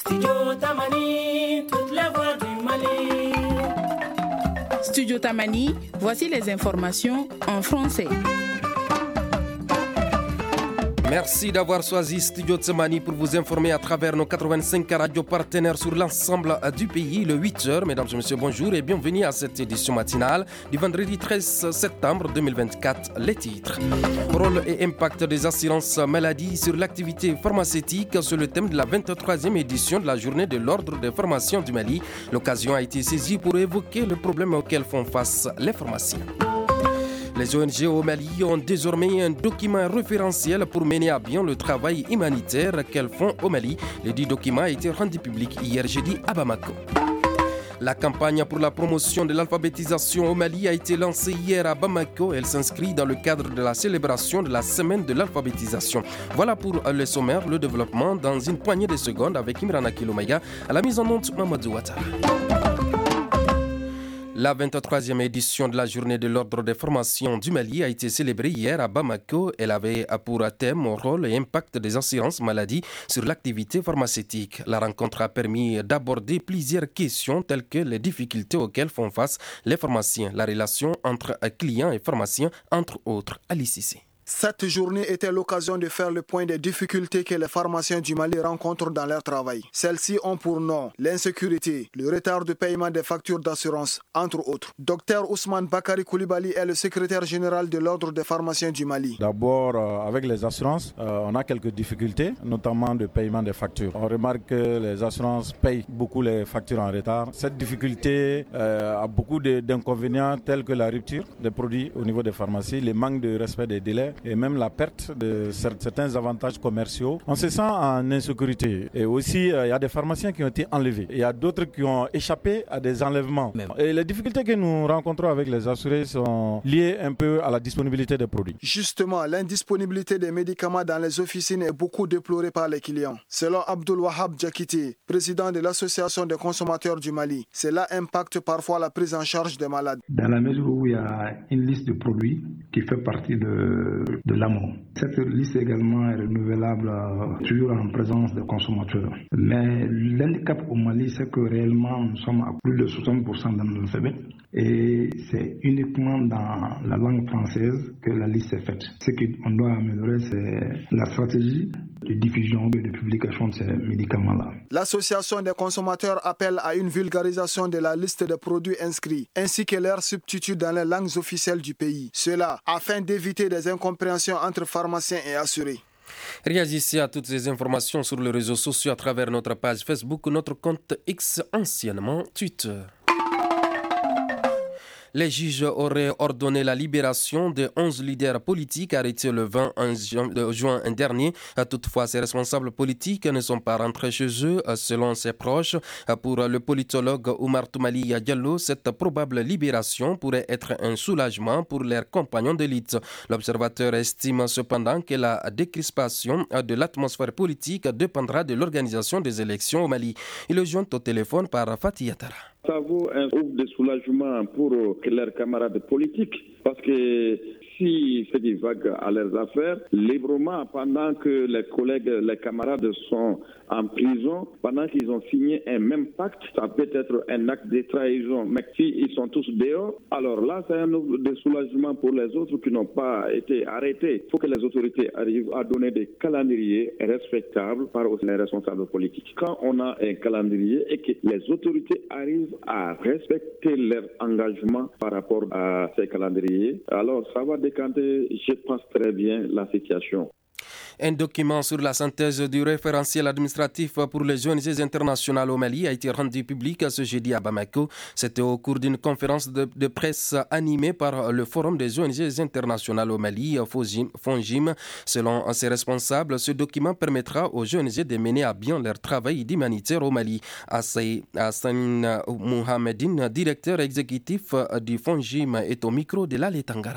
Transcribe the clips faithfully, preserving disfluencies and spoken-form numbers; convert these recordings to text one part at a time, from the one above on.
Studio Tamani, toutes les voix du Mali. Studio Tamani, voici les informations en français. Merci d'avoir choisi Studio Tsemani pour vous informer à travers nos quatre-vingt-cinq radios partenaires sur l'ensemble du pays. Le huit heures, mesdames et messieurs, bonjour et bienvenue à cette édition matinale du vendredi treize septembre deux mille vingt-quatre. Les titres. Rôle et impact des assurances maladie sur l'activité pharmaceutique, sur le thème de la vingt-troisième édition de la journée de l'ordre des pharmaciens du Mali. L'occasion a été saisie pour évoquer le problème auquel font face les pharmaciens. Les O N G au Mali ont désormais un document référentiel pour mener à bien le travail humanitaire qu'elles font au Mali. Le dit document a été rendu public hier jeudi à Bamako. La campagne pour la promotion de l'alphabétisation au Mali a été lancée hier à Bamako. Elle s'inscrit dans le cadre de la célébration de la semaine de l'alphabétisation. Voilà pour le sommaire, le développement dans une poignée de secondes avec Imrana Kilomaya à la mise en onde Mamadou Ouattara. La vingt-troisième édition de la journée de l'ordre des formations du Mali a été célébrée hier à Bamako. Elle avait pour thème rôle et impact des assurances maladie sur l'activité pharmaceutique. La rencontre a permis d'aborder plusieurs questions telles que les difficultés auxquelles font face les pharmaciens, la relation entre clients et pharmaciens, entre autres. Alice Cissé. Cette journée était l'occasion de faire le point des difficultés que les pharmaciens du Mali rencontrent dans leur travail. Celles-ci ont pour nom l'insécurité, le retard de paiement des factures d'assurance, entre autres. Docteur Ousmane Bakari Koulibaly est le secrétaire général de l'ordre des pharmaciens du Mali. D'abord, euh, avec les assurances, euh, on a quelques difficultés, notamment de paiement des factures. On remarque que les assurances payent beaucoup les factures en retard. Cette difficulté euh, a beaucoup de, d'inconvénients tels que la rupture des produits au niveau des pharmacies, le manque de respect des délais, et même la perte de certains avantages commerciaux. On se sent en insécurité. Et aussi, il euh, y a des pharmaciens qui ont été enlevés. Il y a d'autres qui ont échappé à des enlèvements. Même. Et les difficultés que nous rencontrons avec les assurés sont liées un peu à la disponibilité des produits. Justement, l'indisponibilité des médicaments dans les officines est beaucoup déplorée par les clients. Selon Abdul Wahab Djakiti, président de l'Association des consommateurs du Mali, cela impacte parfois la prise en charge des malades. Dans la mesure où il y a une liste de produits qui fait partie de de l'amont. Cette liste également est renouvelable euh, toujours en présence des consommateurs. Mais l'handicap au Mali, c'est que réellement nous sommes à plus de soixante pour cent d'analphabètes et c'est uniquement dans la langue française que la liste est faite. Ce qu'on doit améliorer, c'est la stratégie de diffusion et de publication de ces médicaments-là. L'association des consommateurs appelle à une vulgarisation de la liste des produits inscrits ainsi que leurs substituts dans les langues officielles du pays. Cela afin d'éviter des incompréhensions entre pharmaciens et assurés. Réagissez à toutes ces informations sur les réseaux sociaux à travers notre page Facebook ou notre compte X, anciennement Twitter. Les juges auraient ordonné la libération de onze leaders politiques arrêtés le vingt juin dernier. Toutefois, ces responsables politiques ne sont pas rentrés chez eux, selon ses proches. Pour le politologue Oumar Toumali Diallo, cette probable libération pourrait être un soulagement pour leurs compagnons d'élite. L'observateur estime cependant que la décrispation de l'atmosphère politique dépendra de l'organisation des élections au Mali. Il est joint au téléphone par Fatih Yatara. Ça vaut un ouf de soulagement pour leurs camarades politiques parce que s'ils font des vagues à leurs affaires, librement, pendant que les collègues, les camarades sont en prison, pendant qu'ils ont signé un même pacte, ça peut être un acte de trahison. Mais s'ils sont tous dehors, alors là, c'est un ouf de soulagement pour les autres qui n'ont pas été arrêtés. Il faut que les autorités arrivent à donner des calendriers respectables par les responsables politiques. Quand on a un calendrier et que les autorités arrivent à respecter leur engagement par rapport à ces calendriers, alors ça va décanter, je pense, très bien la situation. Un document sur la synthèse du référentiel administratif pour les O N G internationales au Mali a été rendu public ce jeudi à Bamako. C'était au cours d'une conférence de, de presse animée par le Forum des O N G internationales au Mali, FONGIM. Selon ses responsables, ce document permettra aux O N G de mener à bien leur travail d'humanitaire au Mali. Hassan Mohamedine, directeur exécutif du FONGIM, est au micro de Lale Tangara.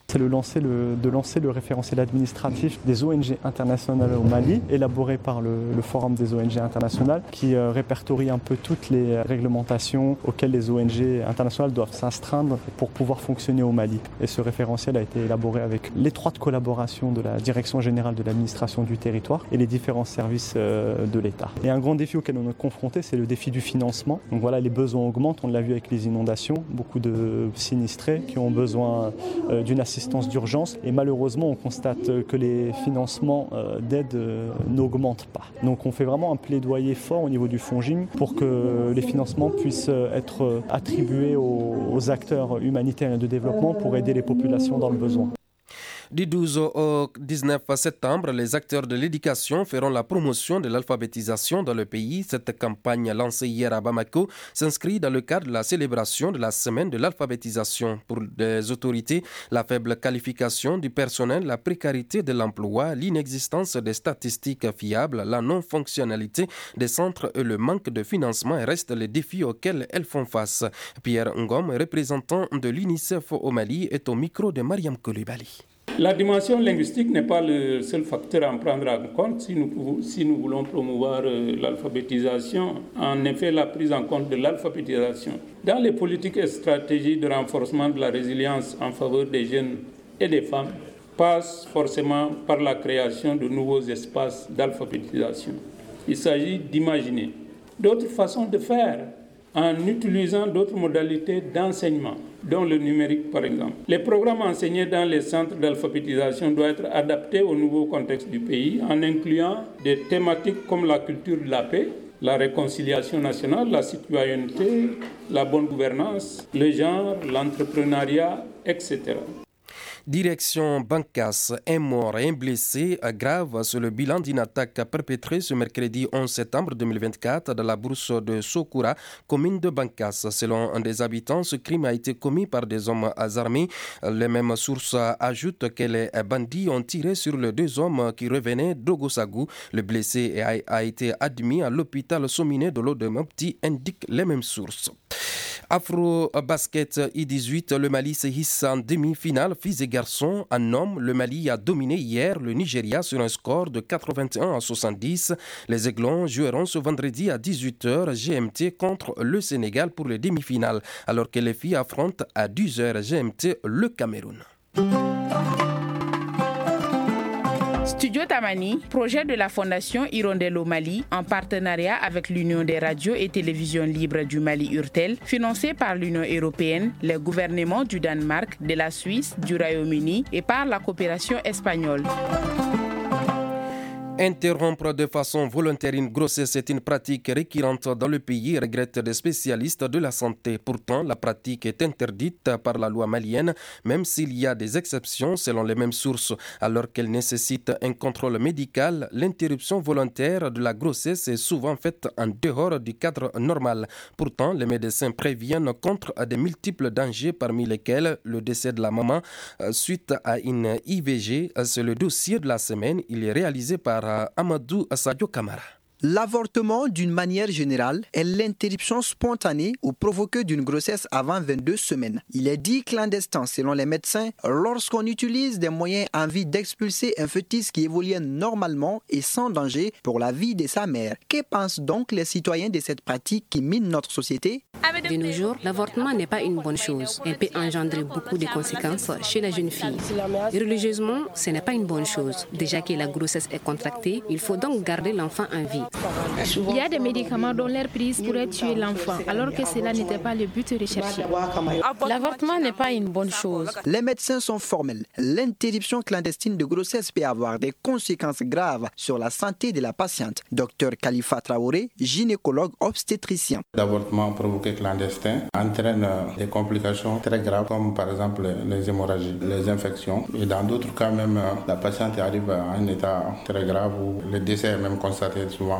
C'est le lancer le, de lancer le référentiel administratif des O N G internationales au Mali, élaboré par le, le Forum des O N G internationales, qui euh, répertorie un peu toutes les réglementations auxquelles les O N G internationales doivent s'astreindre pour pouvoir fonctionner au Mali. Et ce référentiel a été élaboré avec l'étroite collaboration de la Direction générale de l'administration du territoire et les différents services euh, de l'État. Et un grand défi auquel on est confronté, c'est le défi du financement. Donc voilà, les besoins augmentent, on l'a vu avec les inondations, beaucoup de sinistrés qui ont besoin euh, d'une assistance d'urgence et malheureusement on constate que les financements d'aide n'augmentent pas. Donc on fait vraiment un plaidoyer fort au niveau du FONGIM pour que les financements puissent être attribués aux acteurs humanitaires et de développement pour aider les populations dans le besoin. Du douze au dix-neuf septembre, les acteurs de l'éducation feront la promotion de l'alphabétisation dans le pays. Cette campagne lancée hier à Bamako s'inscrit dans le cadre de la célébration de la semaine de l'alphabétisation. Pour les autorités, la faible qualification du personnel, la précarité de l'emploi, l'inexistence des statistiques fiables, la non-fonctionnalité des centres et le manque de financement restent les défis auxquels elles font face. Pierre Ngom, représentant de l'UNICEF au Mali, est au micro de Mariam Koulibaly. La dimension linguistique n'est pas le seul facteur à prendre en compte si nous, pouvons, si nous voulons promouvoir euh, l'alphabétisation. En effet, la prise en compte de l'alphabétisation dans les politiques et stratégies de renforcement de la résilience en faveur des jeunes et des femmes passe forcément par la création de nouveaux espaces d'alphabétisation. Il s'agit d'imaginer d'autres façons de faire en utilisant d'autres modalités d'enseignement, dont le numérique par exemple. Les programmes enseignés dans les centres d'alphabétisation doivent être adaptés au nouveau contexte du pays en incluant des thématiques comme la culture de la paix, la réconciliation nationale, la citoyenneté, la bonne gouvernance, le genre, l'entrepreneuriat, et cetera. Direction Bankas, un mort et un blessé grave sur le bilan d'une attaque perpétrée ce mercredi onze septembre deux mille vingt-quatre dans la bourse de Sokura, commune de Bankas. Selon un des habitants, ce crime a été commis par des hommes armés. Les mêmes sources ajoutent que les bandits ont tiré sur les deux hommes qui revenaient d'Ogosagou. Le blessé a, a été admis à l'hôpital Sominé de l'Odemopti, indiquent les mêmes sources. Afro Basket I dix-huit, le Mali se hisse en demi-finale. Filles et garçons, en hommes, le Mali a dominé hier le Nigeria sur un score de quatre-vingt-un à soixante-dix. Les Aiglons joueront ce vendredi à dix-huit heures G M T contre le Sénégal pour les demi-finales, alors que les filles affrontent à dix heures G M T le Cameroun. Studio Tamani, projet de la Fondation Hirondelle au Mali, en partenariat avec l'Union des radios et télévisions libres du Mali Urtel, financé par l'Union européenne, les gouvernements du Danemark, de la Suisse, du Royaume-Uni et par la coopération espagnole. Interrompre de façon volontaire une grossesse est une pratique récurrente dans le pays, regrettent des spécialistes de la santé. Pourtant, la pratique est interdite par la loi malienne, même s'il y a des exceptions selon les mêmes sources. Alors qu'elle nécessite un contrôle médical, l'interruption volontaire de la grossesse est souvent faite en dehors du cadre normal. Pourtant, les médecins préviennent contre de multiples dangers, parmi lesquels le décès de la maman suite à une I V G. C'est le dossier de la semaine. Il est réalisé par Amadou Sadio Kamara. L'avortement, d'une manière générale, est l'interruption spontanée ou provoquée d'une grossesse avant vingt-deux semaines. Il est dit clandestin, selon les médecins, lorsqu'on utilise des moyens en vue d'expulser un fœtus qui évoluait normalement et sans danger pour la vie de sa mère. Que pensent donc les citoyens de cette pratique qui mine notre société? De nos jours, l'avortement n'est pas une bonne chose. Elle peut engendrer beaucoup de conséquences chez la jeune fille. Religieusement, ce n'est pas une bonne chose. Déjà que la grossesse est contractée, il faut donc garder l'enfant en vie. Il y a des médicaments dont l'air prise pourrait tuer l'enfant, alors que cela n'était pas le but recherché. L'avortement n'est pas une bonne chose. Les médecins sont formels. L'interruption clandestine de grossesse peut avoir des conséquences graves sur la santé de la patiente. Docteur Khalifa Traoré, gynécologue obstétricien. L'avortement provoqué clandestin entraîne des complications très graves, comme par exemple les hémorragies, les infections. Et dans d'autres cas même, la patiente arrive à un état très grave où le décès est même constaté souvent. L'avortement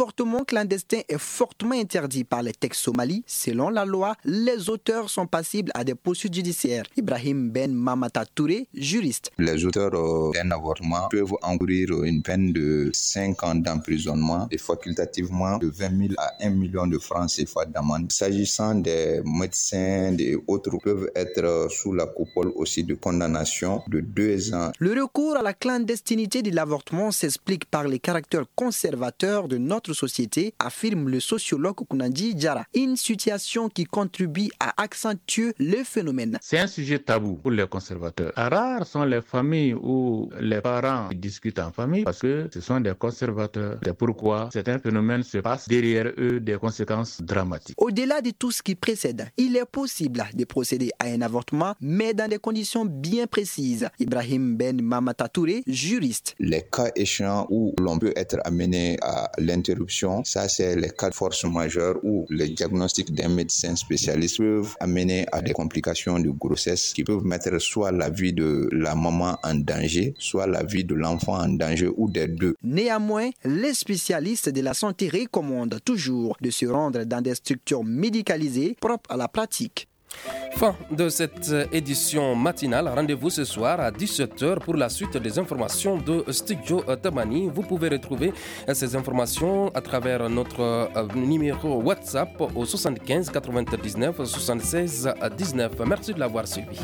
l'avortement clandestin est fortement interdit par les textes somalis. Selon la loi, les auteurs sont passibles à des poursuites judiciaires. Ibrahim Ben Mamata Touré, juriste. Les auteurs d'un avortement peuvent encourir une peine de cinq ans d'emprisonnement et facultativement de vingt mille à un million de francs C F A d'amende. S'agissant des médecins et autres, peuvent être sous la coupole aussi de condamnation de deux ans. Le recours à la clandestinité de l'avortement s'explique par les caractères conservateurs de notre société, affirme le sociologue Kunandi Diara. Une situation qui contribue à accentuer le phénomène. C'est un sujet tabou pour les conservateurs. Rares sont les familles où les parents discutent en famille parce que ce sont des conservateurs. C'est pourquoi certains phénomènes se passent derrière eux des conséquences dramatiques. Au-delà de tout ce qui précède, il est possible de procéder à un avortement, mais dans des conditions bien précises. Ibrahim Ben Mamata Touré, juriste. Les cas échéants où l'on peut être amené à l'interruption, ça c'est les cas de force majeure où les diagnostics d'un médecin spécialiste peuvent amener à des complications de grossesse qui peuvent mettre soit la vie de la maman en danger, soit la vie de l'enfant en danger ou des deux. Néanmoins, les spécialistes de la santé recommandent toujours de se rendre dans des structures médicalisées propres à la pratique. Fin de cette édition matinale. Rendez-vous ce soir à dix-sept heures pour la suite des informations de Studio Tamani. Vous pouvez retrouver ces informations à travers notre numéro WhatsApp au soixante-quinze quatre-vingt-dix-neuf soixante-seize dix-neuf. Merci de l'avoir suivi.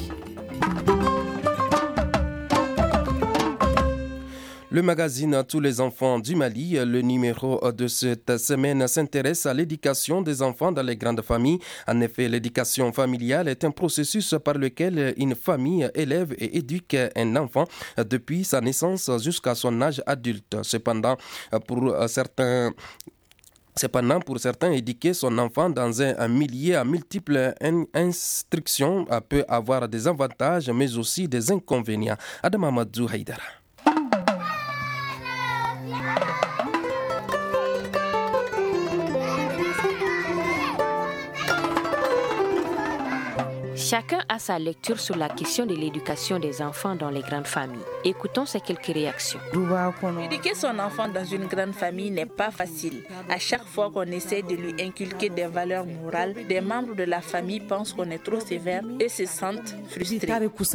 Le magazine Tous les enfants du Mali, le numéro de cette semaine s'intéresse à l'éducation des enfants dans les grandes familles. En effet, l'éducation familiale est un processus par lequel une famille élève et éduque un enfant depuis sa naissance jusqu'à son âge adulte. Cependant, pour certains Cependant, pour certains, éduquer son enfant dans un, un milieu à multiples in- instructions peut avoir des avantages mais aussi des inconvénients. Adam Amadou Haïdara. Chacun a sa lecture sur la question de l'éducation des enfants dans les grandes familles. Écoutons ces quelques réactions. Éduquer son enfant dans une grande famille n'est pas facile. À chaque fois qu'on essaie de lui inculquer des valeurs morales, des membres de la famille pensent qu'on est trop sévère et se sentent frustrés.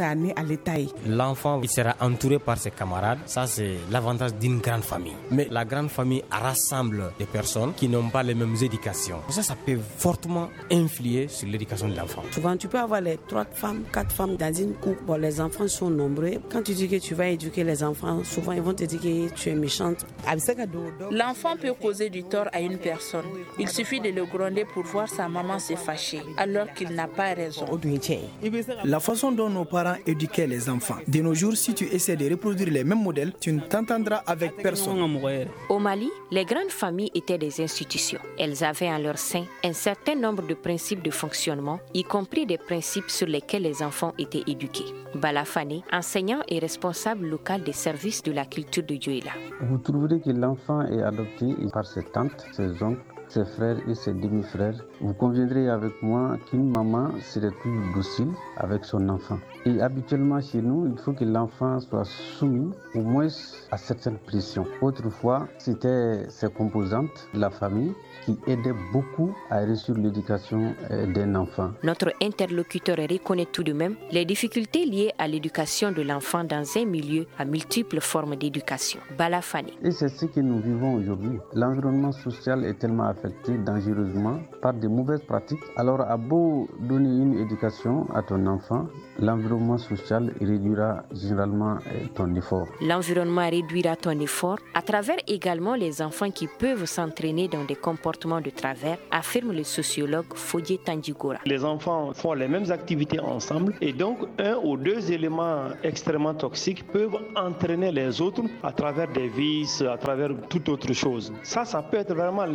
L'enfant il sera entouré par ses camarades. Ça, c'est l'avantage d'une grande famille. Mais la grande famille rassemble des personnes qui n'ont pas les mêmes éducations. Ça, ça peut fortement influer sur l'éducation de l'enfant. Souvent, tu peux avoir les trois femmes, quatre femmes dans une couple. Bon, les enfants sont nombreux. Quand tu dis que tu vas éduquer les enfants, souvent ils vont te dire que tu es méchante. L'enfant peut causer du tort à une personne. Il suffit de le gronder pour voir sa maman se fâcher, alors qu'il n'a pas raison. La façon dont nos parents éduquaient les enfants. De nos jours, si tu essaies de reproduire les mêmes modèles, tu ne t'entendras avec personne. Au Mali, les grandes familles étaient des institutions. Elles avaient en leur sein un certain nombre de principes de fonctionnement, y compris des principes sur lesquels les enfants étaient éduqués. Balafane, enseignant et responsable local des services de la culture de Dioula. Vous trouverez que l'enfant est adopté par ses tantes, ses oncles, ses frères et ses demi-frères. Vous conviendrez avec moi qu'une maman serait plus docile avec son enfant. Et habituellement chez nous, il faut que l'enfant soit soumis au moins à certaines pressions. Autrefois, c'était ses composantes, la famille, qui aidait beaucoup à réussir l'éducation d'un enfant. Notre interlocuteur reconnaît tout de même les difficultés liées à l'éducation de l'enfant dans un milieu à multiples formes d'éducation. Balafane. Et c'est ce que nous vivons aujourd'hui. L'environnement social est tellement affecté dangereusement par de mauvaises pratiques. Alors, à beau donner une éducation à ton enfant, l'environnement social réduira généralement ton effort. L'environnement réduira ton effort à travers également les enfants qui peuvent s'entraîner dans des comportements de travers, affirme le sociologue Fodje Tandjigora. Les enfants font les mêmes activités ensemble et donc un ou deux éléments extrêmement toxiques peuvent entraîner les autres à travers des vices, à travers toute autre chose. Ça, ça peut être vraiment l'inconvénient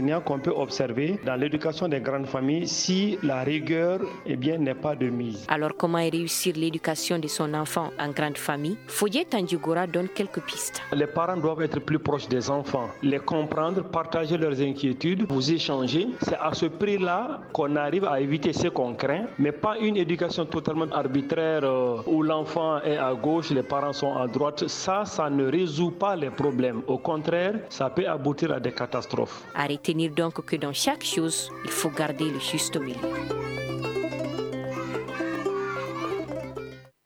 inconvénients qu'on peut observer dans l'éducation des grandes familles si la rigueur eh bien, n'est pas de mise. Alors comment réussir l'éducation de son enfant en grande famille? Foyer Tandjigora donne quelques pistes. Les parents doivent être plus proches des enfants, les comprendre, partager leurs inquiétudes, vous échanger. C'est à ce prix-là qu'on arrive à éviter ce qu'on craint, mais pas une éducation totalement arbitraire euh, où l'enfant est à gauche, les parents sont à droite. Ça, ça ne résout pas les problèmes. Au contraire, ça peut aboutir à des catastrophes. À retenir donc que dans chaque chose, il faut garder le juste milieu.